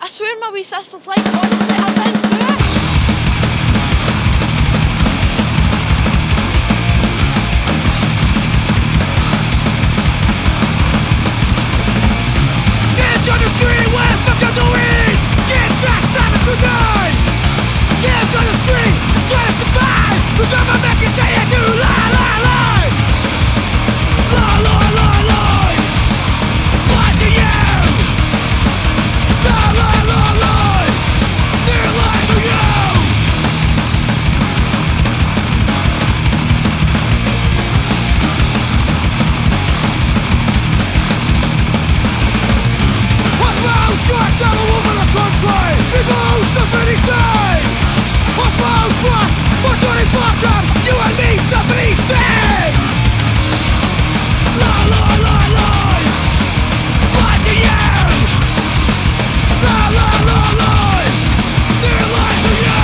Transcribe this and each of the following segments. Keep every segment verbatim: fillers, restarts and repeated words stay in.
I swear my wee sister's like, honestly, I didn't do it. Kids on the street, what the fuck are doing? Kids trying to stop us tonight. Kids on the street, trying to survive. We're gonna make it day and do lie, lie, lie. Lie, lie, lie, lie. Lie to you. Lie, lie, lie, lie. They're lying to you. What's wrong? Short down a woman of country. People who suffer these days. What's wrong? Trust. For twenty-four times, you and me suffer these things. Lie, lie, lie, lie. Lie to you. Lie, lie, lie, lie. They're lying to you.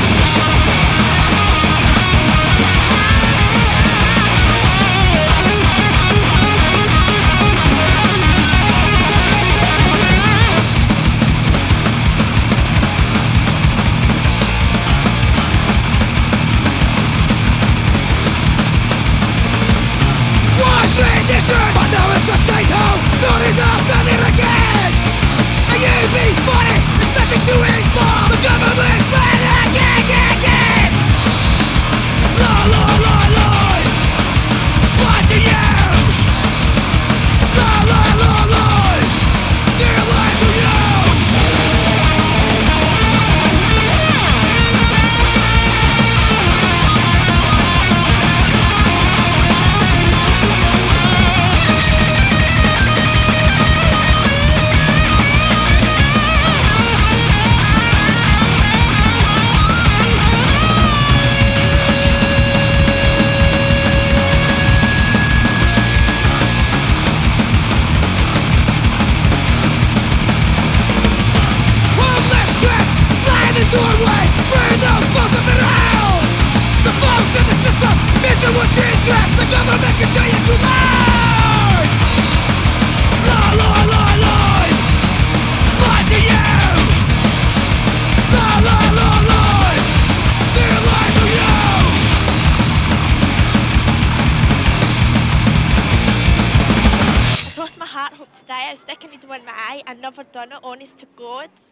But now it's a state house. Stories of done it again. And you be funny. There's nothing to eat for. The government's playing again, again, again. Lie, lie, lie, lie. Lie to you. Lie, lie, lie, lie. They're lying to you. Homeless kids lying in doorways, burn the fuck of it out. The folks in the system, misery change trap. The government can tell you too loud. Lie, lie, lie, lie. Lie to you. Lie, lie, lie, lie. They're lying to you. I crossed my heart, hope to die. I was sticking needle in my eye. I never done it, honest to God.